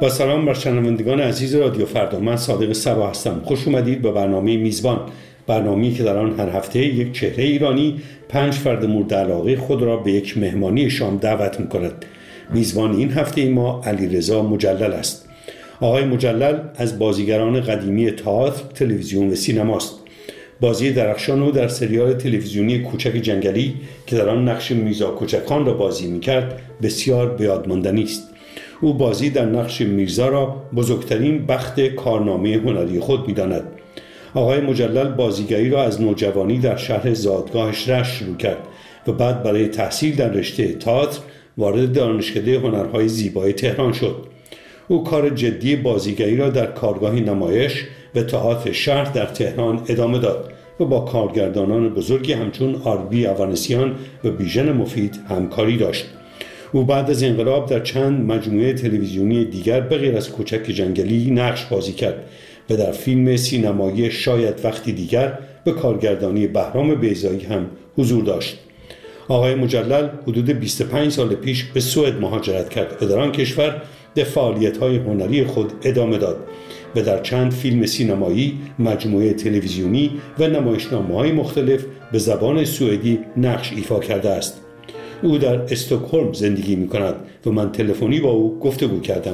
با سلام بر شنوندگان عزیز رادیو فردا، من صادق صبا هستم. خوش اومدید به برنامه میزبان، برنامه‌ای که در آن هر هفته یک چهره ایرانی 5 فرد مورد علاقه خود را به یک مهمانی شام دعوت می‌کند. میزبان این هفته ما علیرضا مجلل است. آقای مجلل از بازیگران قدیمی تئاتر، تلویزیون و سینماست. بازی درخشان او در سریال تلویزیونی کوچک جنگلی که در آن نقش میرزا کوچکخان را بازی می‌کرد بسیار به یاد ماندنی است. او بازی در نقش میرزا را بزرگترین بخت کارنامه هنری خود می‌داند. آقای مجلل بازیگری را از نوجوانی در شهر زادگاهش رشت شروع کرد و بعد برای تحصیل در رشته تئاتر وارد دانشکده هنرهای زیبای تهران شد. او کار جدی بازیگری را در کارگاه نمایش و تئاتر شهر در تهران ادامه داد و با کارگردانان بزرگی همچون آربی اوانسیان و بیژن مفید همکاری داشت. او بعد از انقلاب در چند مجموعه تلویزیونی دیگر به غیر از کوچک جنگلی نقش بازی کرد و در فیلم سینمایی شاید وقتی دیگر به کارگردانی بهرام بیضایی هم حضور داشت. آقای مجلل حدود 25 سال پیش به سوئد مهاجرت کرد و در آن کشور به فعالیت‌های هنری خود ادامه داد و در چند فیلم سینمایی، مجموعه تلویزیونی و نمایشنامه‌های مختلف به زبان سوئدی نقش ایفا کرده است. او در استکهلم زندگی می‌کند و من تلفنی با او گفتگو کردم.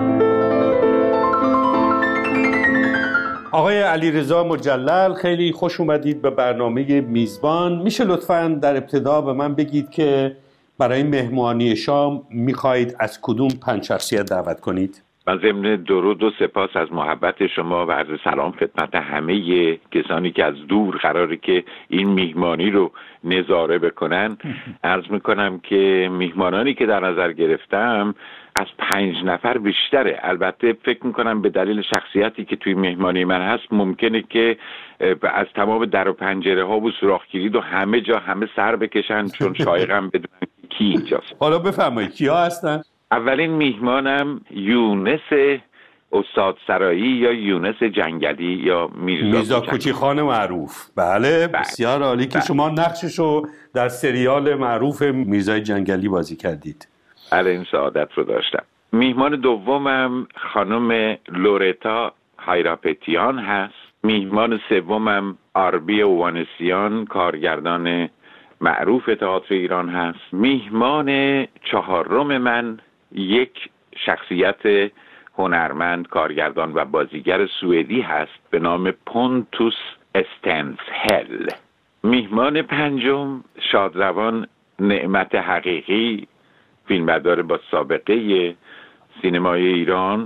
آقای علیرضا مجلل، خیلی خوش اومدید به برنامه میزبان. میشه لطفاً در ابتدا به من بگید که برای مهمانی شام میخواهید از کدوم 5 شخصیت دعوت کنید؟ من ضمن درود و سپاس از محبت شما و عرض سلام خدمت همه کسانی که از دور قراره که این میهمانی رو نظاره بکنن عرض میکنم که میهمانانی که در نظر گرفتم از 5 نفر بیشتره. البته فکر میکنم به دلیل شخصیتی که توی مهمانی من هست ممکنه که از تمام در و پنجره ها و سوراخ کلید و همه جا همه سر بکشن، چون شایقم بدونن کی اینجاست. حالا بفرمایید کیا هستن؟ اولین میهمانم یونس استاد سرایی یا یونس جنگلی یا میرزا کوچیخان معروف. بله بسیار عالی که شما نقششو در سریال معروف میرزای جنگلی بازی کردید. بله این سعادت رو داشتم. میهمان دومم خانم لورتا هایراپتیان هست. میهمان سومم آربی اوانسیان، کارگردان معروف تئاتر ایران هست. میهمان چهارم من یک شخصیت هنرمند، کارگردان و بازیگر سوئدی هست به نام پونتوس استنسهل. میهمان پنجم شادروان نعمت حقیقی، فیلمبردار با سابقه سینمای ایران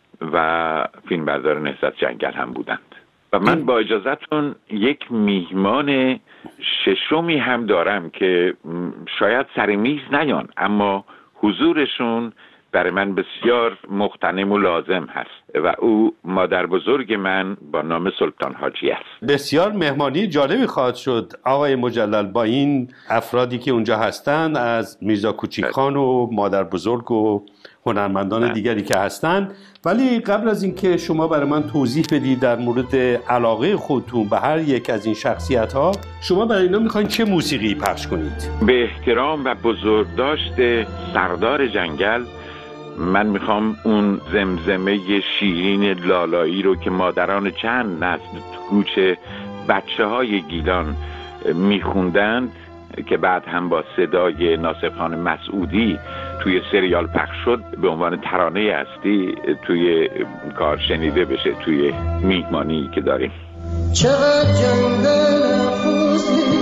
و فیلمبردار نهضت جنگل هم بودند. و من با اجازهتون یک میهمان ششمی هم دارم که شاید سر میز نیان، اما حضورشون برای من بسیار مغتنم و لازم هست و او مادر بزرگ من با نام سلطان حاجی است. بسیار مهمانی جالبی خواهد شد آقای مجلل با این افرادی که اونجا هستند، از میرزا کوچیکخان و مادر بزرگ و هنرمندان دیگری که هستند. ولی قبل از اینکه شما برای من توضیح بدید در مورد علاقه خودتون به هر یک از این شخصیت‌ها، شما برای اینا می‌خواید چه موسیقی پخش کنید؟ به احترام و بزرگداشت سردار جنگل من میخوام اون زمزمه شیرین لالایی رو که مادران چند نسل تو کوچه بچه‌های گیلان میخوندند که بعد هم با صدای ناصر خان مسعودی توی سریال پخش شد به عنوان ترانه اصلی توی کار شنیده بشه توی میهمانی که داریم. چقدر جنگل خوزی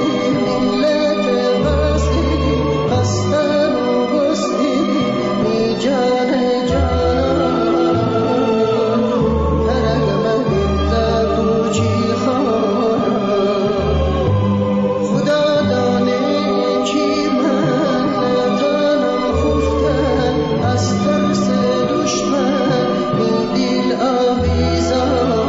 ملت وزی هستن و بستی بی جان جان پرد مهد کوچی خان خدا دانه چی من جانم خفتن از ترس دشمن بی دل آویزان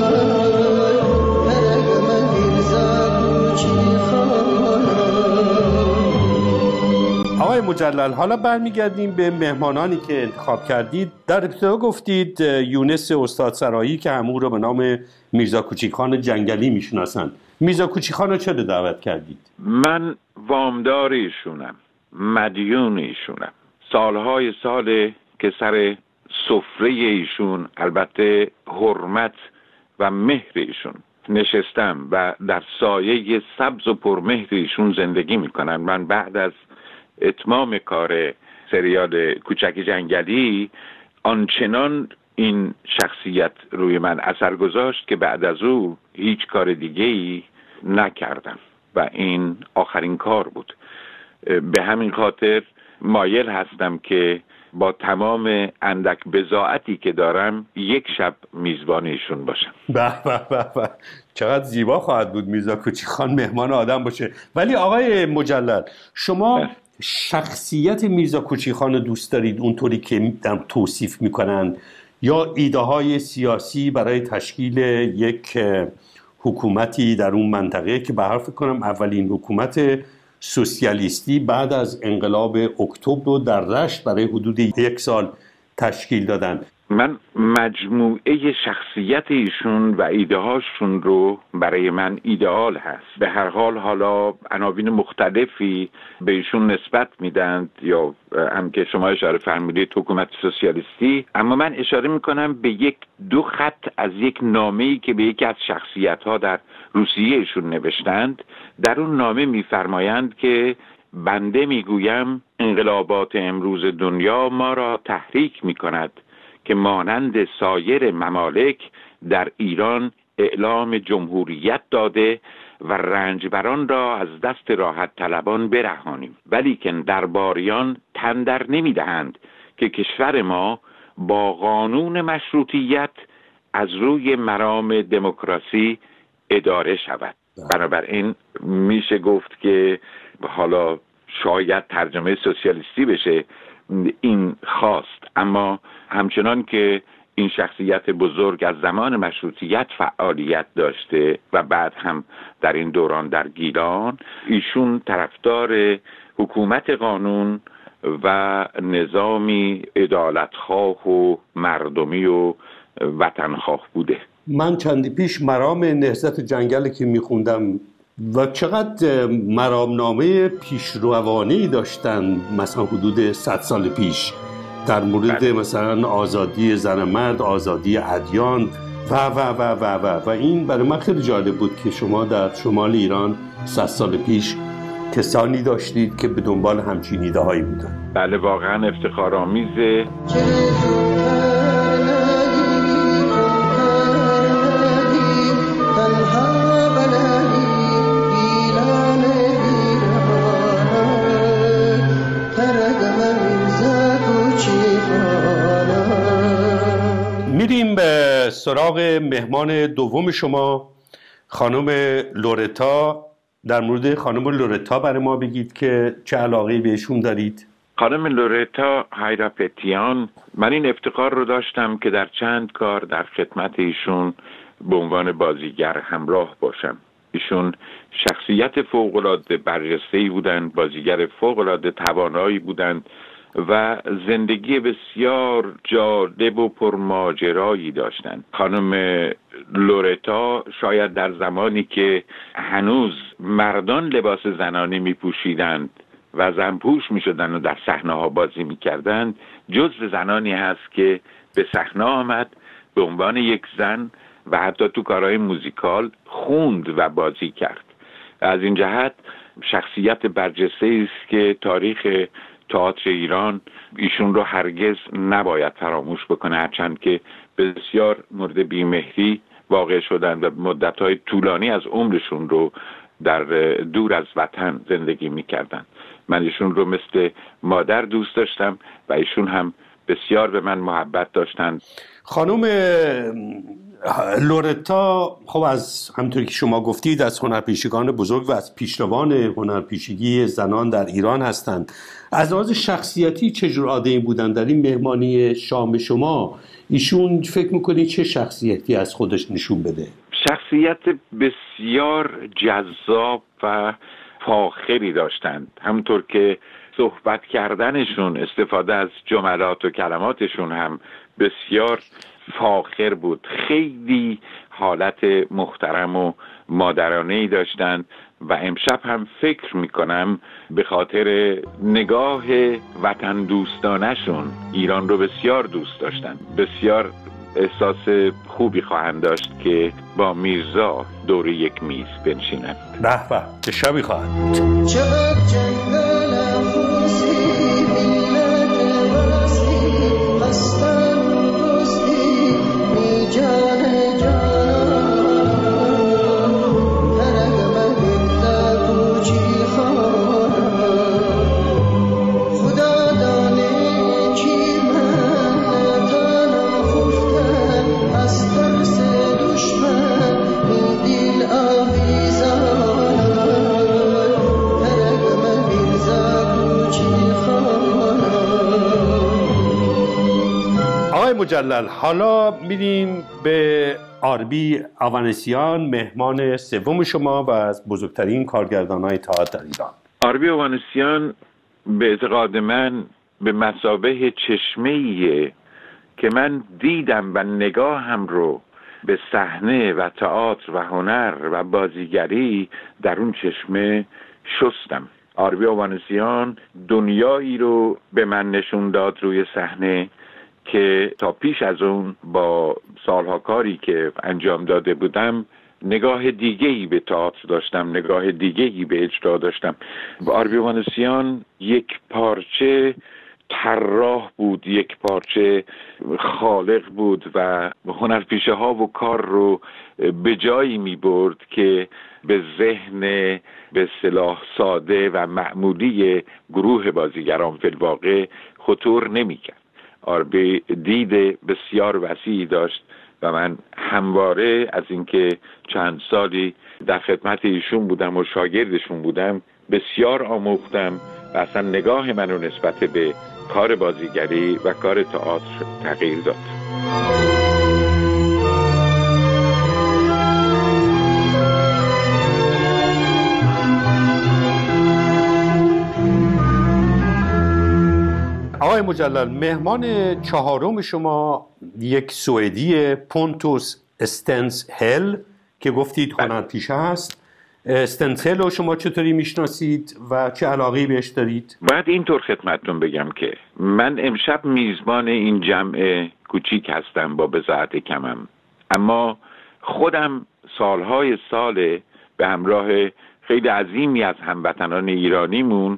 آقای مجلل، حالا برمیگردیم به مهمانانی که انتخاب کردید. در ابتدا گفتید یونس استاد سرایی که همون رو به نام میرزا کوچیکخان جنگلی میشناسند. میرزا کوچیکخان رو چرا دعوت کردید؟ من وامدار ایشونم، مدیون ایشونم. سالهای ساله که سر سفره ایشون، البته حرمت و مهر ایشون نشستم و در سایه سبز و پرمهر ایشون زندگی میکنم. من بعد از اتمام کار سریال کوچک جنگلی آنچنان این شخصیت روی من اثر گذاشت که بعد از او هیچ کار دیگه‌ای نکردم و این آخرین کار بود. به همین خاطر مایل هستم که با تمام اندک بضاعتی که دارم یک شب میزبان ایشون باشم. به به به به، چقدر زیبا خواهد بود میرزا کوچیخان مهمان آدم باشه. ولی آقای مجلل، شما شخصیت میرزا کوچیخان رو دوست دارید اونطوری که توصیف میکنن، یا ایده های سیاسی برای تشکیل یک حکومتی در اون منطقه که به حرف کنم اولین حکومت سوسیالیستی بعد از انقلاب اکتبر رو در رشت برای حدود 1 سال تشکیل دادن؟ من مجموعه شخصیت ایشون و ایده هاشون رو برای من ایدئال هست. به هر حال حالا عناوین مختلفی به ایشون نسبت میدند، یا هم که شما اشاره فرمودید حکومت سوسیالیستی، اما من اشاره میکنم به 1-2 خط از یک نامه‌ای که به یکی از شخصیت ها در روسیه ایشون نوشتند. در اون نامه میفرمایند که بنده میگویم انقلابات امروز دنیا ما را تحریک میکند که مانند سایر ممالک در ایران اعلام جمهوریت داده و رنجبران را از دست راحت طلبان برهانیم، ولی که درباریان تن در نمیدهند که کشور ما با قانون مشروطیت از روی مرام دموکراسی اداره شود. بنابراین میشه گفت که حالا شاید ترجمه سوسیالیستی بشه این خواست، اما همچنان که این شخصیت بزرگ از زمان مشروطیت فعالیت داشته و بعد هم در این دوران در گیلان، ایشون طرفدار حکومت قانون و نظامی عدالتخواه و مردمی و وطنخواه بوده. من چندی پیش مرام نهضت جنگل که میخوندم و چقدر مرامنامه پیشروانه‌ای داشتن، مثلا حدود 100 سال پیش در مورد مثلا آزادی زن مرد، آزادی ادیان و این برای من خیلی جالب بود که شما در شمال ایران 100 سال پیش کسانی داشتید که به دنبال همچین ایده هایی بودن. بله واقعا افتخارآمیزه. میریم به سراغ مهمان دوم شما، خانم لورتا. در مورد خانم لورتا برای ما بگید که چه علاقه‌ای بهشون دارید. خانم لورتا هایراپتیان، من این افتخار رو داشتم که در چند کار در خدمت ایشون به عنوان بازیگر همراه باشم. ایشون شخصیت فوق‌العاده برجسته‌ای بودند، بازیگر فوق‌العاده توانایی بودند و زندگی بسیار جالب و پرماجرایی داشتند. خانم لورتا شاید در زمانی که هنوز مردان لباس زنانه می پوشیدند و زنپوش می شدند و در صحنه ها بازی می کردند، جزو زنانی هست که به صحنه آمد به عنوان یک زن و حتی تو کارهای موزیکال خوند و بازی کرد. از این جهت شخصیت برجسته است که تاریخ تئاتر ایران ایشون رو هرگز نباید فراموش بکنه، هرچند که بسیار مورد بیمهری واقع شدن و مدت‌های طولانی از عمرشون رو در دور از وطن زندگی می‌کردن. من ایشون رو مثل مادر دوست داشتم و ایشون هم بسیار به من محبت داشتن. خانم لورتا خب از همونطوری که شما گفتید از هنرپیشگان بزرگ و از پیشروان هنرپیشگی زنان در ایران هستند. از لحاظ شخصیتی چجور آدمی بودن؟ در این مهمانی شام شما ایشون فکر میکنید چه شخصیتی از خودش نشون بده؟ شخصیت بسیار جذاب و فاخری داشتند. همونطور که صحبت کردنشون، استفاده از جملات و کلماتشون هم بسیار فاخر بود. خیلی حالت محترم و مادرانه‌ای داشتن و امشب هم فکر میکنم به خاطر نگاه وطن دوستانشون ایران رو بسیار دوست داشتن. بسیار احساس خوبی خواهند داشت که با میرزا دور یک میز بنشینند. به به، چه شبی خواهد بود. چقدر جنگل افروزی ملت واسی هستن و دوستی می جان جانان ترک مهد کوچی خانان خدا دانه کی من دانم خفتن از ترس دشمن این دل آویزان آقای مجلل، حالا میریم به آربی اوانسیان، مهمان سوم شما و از بزرگترین کارگردان‌های تئاتر در ایران. آربی اوانسیان به اعتقاد من به مثابه چشمه‌ایه که من دیدم و نگاهم رو به صحنه و تئاتر و هنر و بازیگری در اون چشمه شستم. آربی اوانسیان دنیایی رو به من نشون داد روی صحنه که تا پیش از اون با سالها کاری که انجام داده بودم نگاه دیگه‌ای به تئاتر داشتم، نگاه دیگه‌ای به اجرا داشتم. آربی اوانسیان یک پارچه طراح بود، یک پارچه خالق بود و هنرپیشه ها و کار رو به جایی می برد که به ذهن به اصطلاح ساده و معمولی گروه بازیگران فی الواقع خطور نمی کرد. آربی دید بسیار وسیعی داشت و من همواره از اینکه چند سالی در خدمت ایشون بودم و شاگردشون بودم بسیار آموختم و اصلا نگاه منو نسبت به کار بازیگری و کار تئاتر تغییر داد. آقای مجلل، مهمان چهارم شما یک سوئدی، پونتوس استنسهل که گفتید هنرپیشه هست. استنسهل رو شما چطوری میشناسید و چه علاقه‌ای بهش دارید؟ باید اینطور خدمتتون بگم که من امشب میزبان این جمع کوچیک هستم با بضاعت کمم، اما خودم سالهای سال به همراه خیلی عظیمی از هموطنان ایرانیمون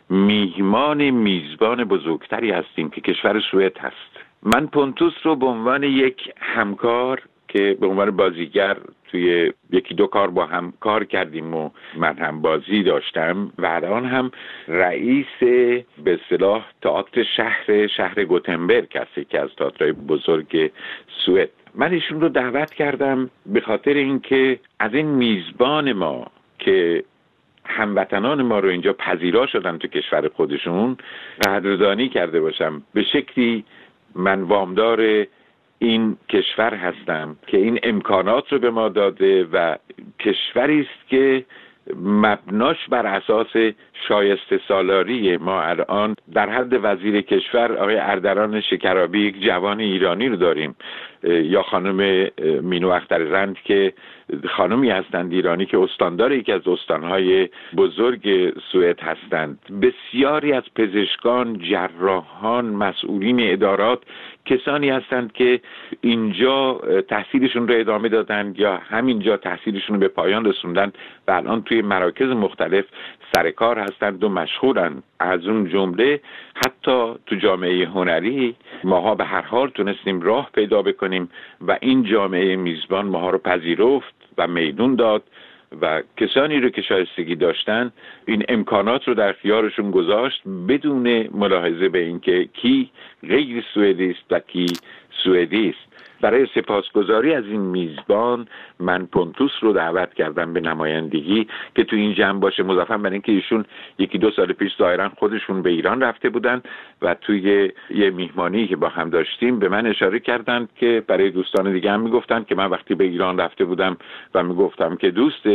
میزبان بزرگتری هستیم که کشور سوئد هست. من پونتوس رو به عنوان یک همکار که به عنوان بازیگر توی یکی دو کار با هم کار کردیم و من هم بازی داشتم و الان هم رئیس به اصطلاح تئاتر شهر گوتنبرگ هست که از تئاترهای بزرگ سوئد. من ایشون رو دعوت کردم به خاطر اینکه از این میزبان ما که هموطنان ما رو اینجا پذیرا شدن تو کشور خودشون قدردانی کرده باشم. به شکلی من وامدار این کشور هستم که این امکانات رو به ما داده و کشوری است که مبناش بر اساس شایسته سالاری ما الان در حد وزیر کشور آقای اردلان شکرابی یک جوان ایرانی رو داریم، یا خانم مینو اخترزند که خانمی هستند ایرانی که استاندار یکی از استانهای بزرگ سوئد هستند. بسیاری از پزشکان، جراحان، مسئولین ادارات کسانی هستند که اینجا تحصیلشون رو ادامه دادن یا همینجا تحصیلشون رو به پایان رسوندن و الان توی مراکز مختلف سرکار هستند و مشغولن. از اون جمله حتی تو جامعه هنری ماها به هر حال تونستیم راه پیدا بکنیم و این جامعه میزبان ماها رو پذیرفت و میدون داد و کسانی رو که شایستگی داشتن این امکانات رو در اختیارشون گذاشت بدون ملاحظه به اینکه کی غیر سوئدی است و کی سوئدی است. برای سپاسگزاری از این میزبان من پونتوس رو دعوت کردم به نمایندگی که تو این جمع باشه، مضافاً بر اینکه ایشون یکی دو سال پیش ظاهراً خودشون به ایران رفته بودن و توی یه میهمانی که با هم داشتیم به من اشاره کردند که برای دوستان دیگه هم میگفتن که من وقتی به ایران رفته بودم و میگفتم که دوست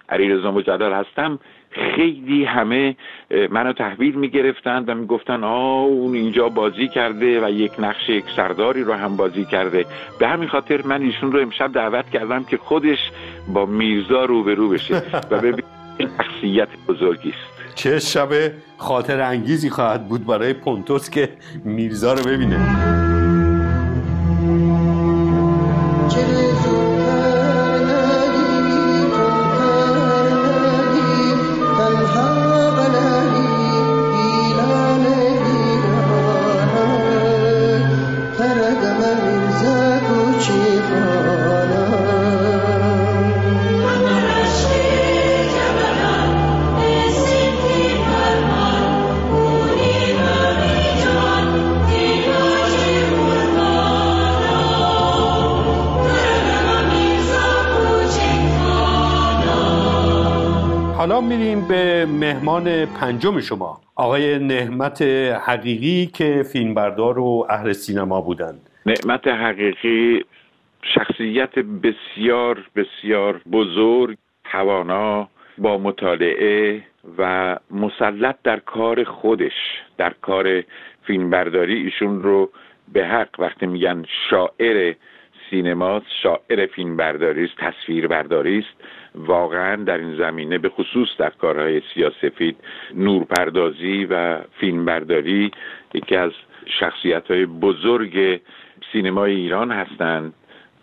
علیرضا مجلل هستم، خیلی همه منو تحویل میگرفتن و میگفتن اون اینجا بازی کرده و یک نقش یک سرداری رو هم بازی کرده. به همین خاطر من ایشون رو امشب دعوت کردم که خودش با میرزا روبرو بشه و ببین شخصیت بزرگی است. چه شب خاطر انگیزی خواهد بود برای پونتوس که میرزا رو ببینه. حالا میریم به مهمان پنجم شما، آقای نهمت حقیقی که فیلمبردار و اهل سینما بودند. نهمت حقیقی شخصیت بسیار بسیار بزرگ، توانا، با مطالعه و مسلط در کار خودش، در کار فیلمبرداری. ایشون رو به حق وقتی میگن شاعر سینماست، شاعر فیلمبرداری است، تصویربرداری است، واقعا در این زمینه به خصوص در کارهای سیاه‌سفید، نورپردازی و فیلمبرداری یکی از شخصیت‌های بزرگ سینمای ایران هستند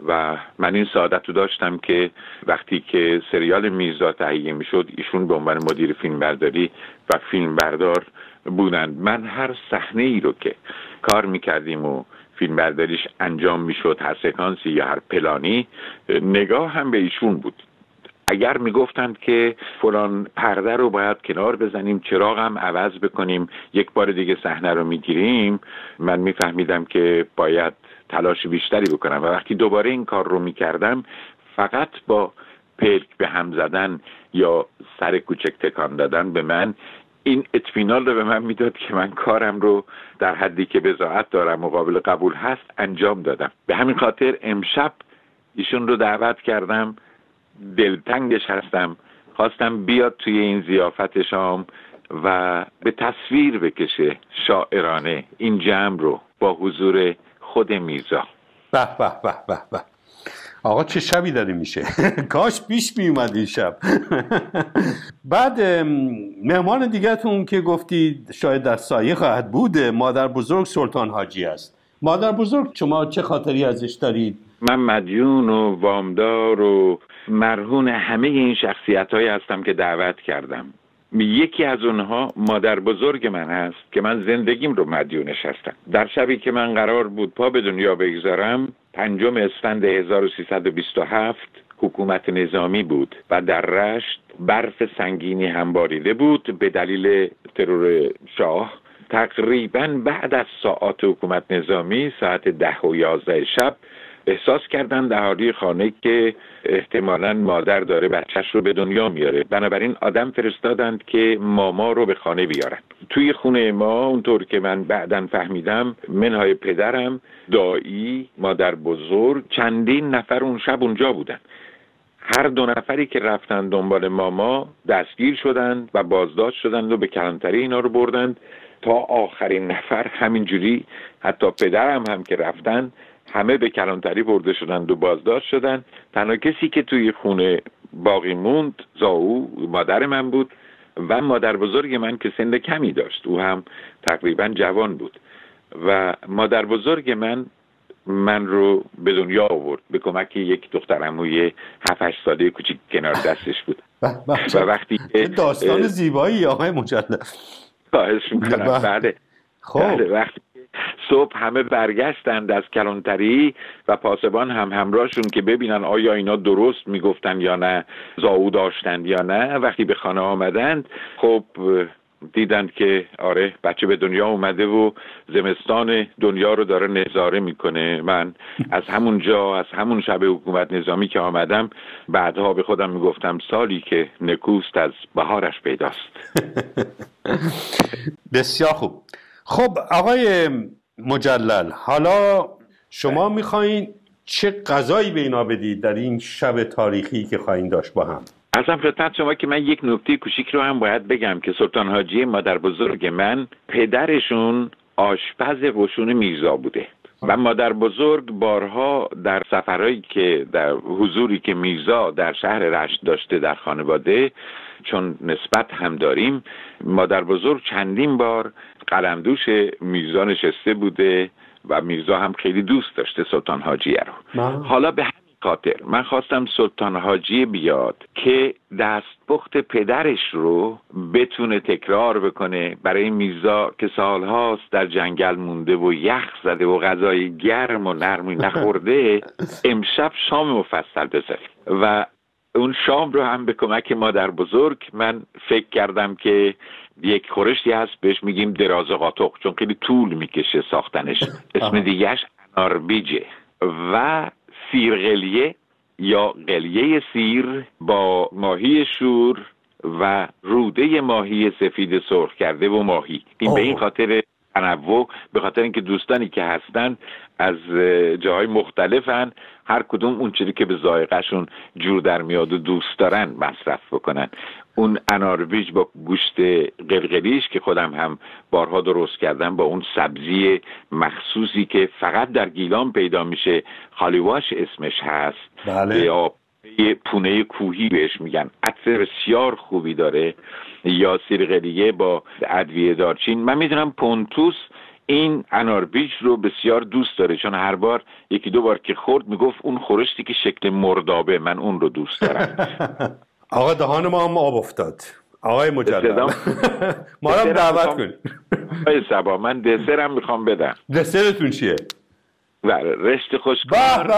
و من این سعادت رو داشتم که وقتی که سریال میرزا تهیه میشد ایشون به عنوان مدیر فیلمبرداری و فیلمبردار بودند. من هر صحنه ای رو که کار میکردیم و فیلمبرداریش انجام میشد، هر سکانسی یا هر پلانی، نگاه هم به ایشون بود. اگر میگفتند که فلان پرده رو باید کنار بزنیم، چراغ هم عوض بکنیم، یک بار دیگه صحنه رو میگیریم، من میفهمیدم که باید تلاش بیشتری بکنم و وقتی دوباره این کار رو میکردم فقط با پلک به هم زدن یا سر کوچک تکان دادن به من این اطمینان رو به من میداد که من کارم رو در حدی که بضاعت دارم و قابل قبول هست انجام دادم. به همین خاطر امشب ایشون رو دعوت کردم، دلتنگش هستم، خواستم بیاد توی این ضیافت شام و به تصویر بکشه شاعرانه این جمع رو با حضور خود میرزا. به به به به به، آقا چه شبی داره میشه. کاش پیش میومد این شب. بعد مهمان دیگه‌تون که گفتید شاید در سایه خواهد بود، مادر بزرگ سلطان حاجی است. مادر بزرگ شما چه خاطری ازش دارید؟ من مدیون و وامدار و مرهون همه این شخصیت‌هایی هستم که دعوت کردم. یکی از اونها مادر بزرگ من هست که من زندگیم رو مدیونش هستم. در شبی که من قرار بود پا به دنیا بگذارم، 5 اسفند 1327 حکومت نظامی بود و در رشت برف سنگینی هم باریده بود به دلیل ترور شاه. تقریباً بعد از ساعات حکومت نظامی ساعت 10 و 11 شب احساس کردن اهالی خانه که احتمالاً مادر داره بچهش رو به دنیا میاره، بنابراین آدم فرستادند که ماما رو به خانه بیارن. توی خونه ما اونطور که من بعداً فهمیدم منهای پدرم، دایی، مادر بزرگ، چندین نفر اون شب اونجا بودن. هر 2 نفری که رفتن دنبال ماما دستگیر شدند و بازداشت شدند و به کلانتری اینا رو بردند تا آخرین نفر. همینجوری حتی پدرم هم که رفتن همه به کلانتری برده شدند و بازداشت شدند. تنها کسی که توی خونه باقی موند زاو مادر من بود و مادر بزرگ من که سن کمی داشت، او هم تقریبا جوان بود و مادر بزرگ من رو به دنیا آورد به کمک یک دختر عموی 7-8 ساله کوچیک کنار دستش بود. و وقتی داستان زیبایی آقای مجلل. خواهش میکنم. بله. وقتی صبح همه برگشتند از کلانتری و پاسبان هم همراهشون که ببینن آیا اینا درست میگفتن یا نه، زاو داشتند یا نه. وقتی به خانه آمدند خب دیدند که آره بچه به دنیا اومده و زمستان دنیا رو داره نظاره میکنه. من از همون شب حکومت نظامی که آمدم بعدها به خودم میگفتم سالی که نکوست از بهارش پیداست. بسیار خوب. خب آقای مجلل، حالا شما میخواین چه غذایی به اینا بدید در این شب تاریخی که خواهیم داشت با هم؟ عرضم خدمت شما که من یک نکته کوچیک رو هم باید بگم که سلطان حاجی مادر بزرگ من پدرشون آشپز قشون میرزا بوده و مادر بزرگ بارها در سفرهایی که در حضوری که میرزا در شهر رشت داشته در خانواده، چون نسبت هم داریم، مادر بزرگ چندین بار قلمدوش میرزا نشسته بوده و میرزا هم خیلی دوست داشته سلطان حاجیه رو. حالا به خاطر من خواستم سلطان حاجی بیاد که دستپخت پدرش رو بتونه تکرار بکنه برای میرزا که سالهاست در جنگل مونده و یخ زده و غذای گرم و نرمی نخورده. امشب شام مفصل بذاریم و اون شام رو هم به کمک مادر بزرگ من فکر کردم که یک خورشتی هست بهش میگیم دراز قاطق، چون خیلی طول میکشه ساختنش. اسم دیگهش اناربیجه و سیرقلیه یا قلیه سیر با ماهی شور و روده ماهی سفید سرخ کرده و ماهی. این به این خاطر تنوع، به خاطر اینکه دوستانی که هستن از جاهای مختلفن، هر کدوم اون چیزی که به ذائقه‌شون جور در میاد و دوست دارن مصرف بکنن. اون اناربیج با گوشت قلقلیش که خودم هم بارها درست کردم، با اون سبزی مخصوصی که فقط در گیلان پیدا میشه، خالیواش اسمش هست، بله. یا پونه کوهی بهش میگن، عطر بسیار خوبی داره، یا سیرقلیه با ادویه دارچین. من میدونم پونتوس این اناربیج رو بسیار دوست داره، چون هر بار یکی دو بار که خورد میگفت اون خورشتی که شکل مردابه، من اون رو دوست دارم. آقا دهان ما هم آب افتاد. آقای مجلل ما رو دعوت کنید. آقای صبا من دسرم میخوام بدم. دسرتون چیه؟ رشت خوشکار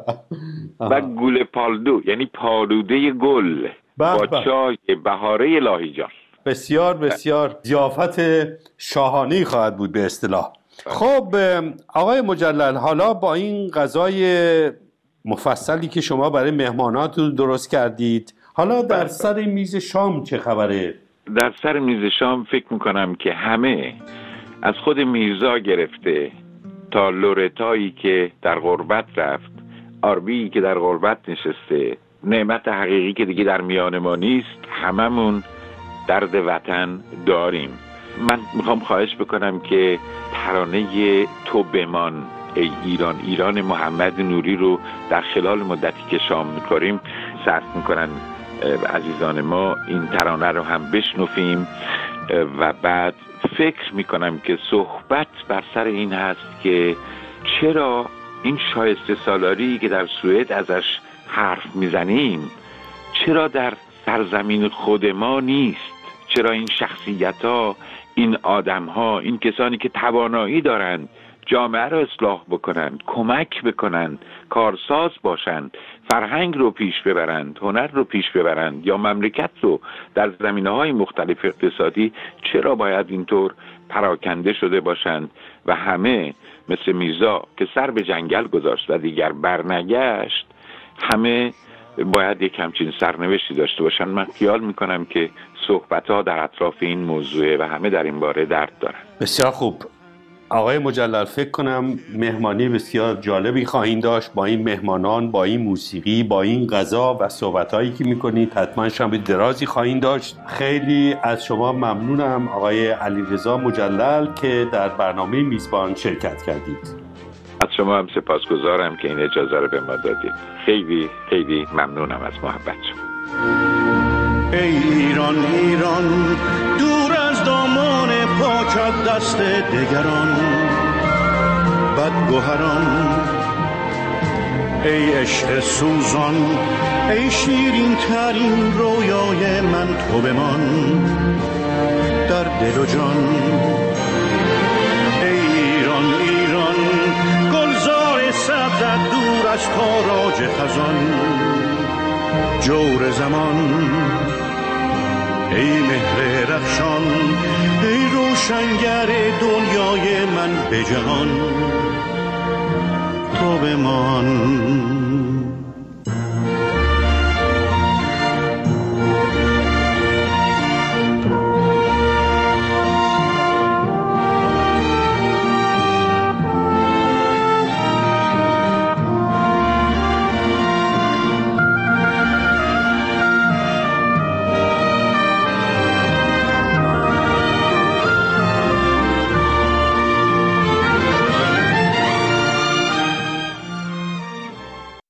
و گل پالدو، یعنی پالوده گل با چای بهاره لاهیجان. بسیار بسیار ضیافت شاهانه‌ای خواهد بود به اصطلاح. خب آقای مجلل، حالا با این غذای مفصلی که شما برای مهماناتون درست کردید، حالا در سر میز شام چه خبره؟ در سر میز شام فکر میکنم که همه از خود میرزا گرفته تا لورتایی که در غربت رفت، آربی که در غربت نشسته، نعمت حقیقی که دیگه در میان ما نیست، هممون درد وطن داریم. من میخوام خواهش بکنم که ترانه تو بمان ای ایران، ایران محمد نوری رو در خلال مدتی که شام میکنیم صرف میکنن عزیزان ما، این ترانه رو هم بشنویم و بعد فکر میکنم که صحبت بر سر این هست که چرا این شایسته سالاری که در سوئد ازش حرف میزنیم چرا در سرزمین خود ما نیست؟ چرا این شخصیت ها، این آدم ها، این کسانی که توانایی دارند جامعه رو اصلاح بکنند، کمک بکنند، کارساز باشند، فرهنگ رو پیش ببرند، هنر رو پیش ببرند، یا مملکت رو در زمینه‌های مختلف اقتصادی، چرا باید اینطور پراکنده شده باشند و همه مثل میرزا که سر به جنگل گذاشت و دیگر برنگشت، همه باید یک همچین سرنوشتی داشته باشن. من خیال میکنم که صحبت‌ها در اطراف این موضوعه و همه در این باره درد دارن. بسیار خوب آقای مجلل، فکر کنم مهمانی بسیار جالبی خواهید داشت با این مهمانان، با این موسیقی، با این غذا و صحبت‌هایی که می‌کنید. حتما شب درازی خواهید داشت. خیلی از شما ممنونم آقای علیرضا مجلل که در برنامه میزبان شرکت کردید. از شما هم سپاسگزارم که این اجازه رو به ما دادید. خیلی خیلی ممنونم از محبتتون. ای ایران ایران، دور از دامان پاکت دست دگران بدگوهران، ای عشق سوزان، ای شیرین ترین رویای من تو بمان در دل و جان. ای ایران ایران، گلزار سبزت دور از تاراج خزان، جور زمان، ای مهر رخشان، ای روشنگر دنیای من به جهان تو بمان.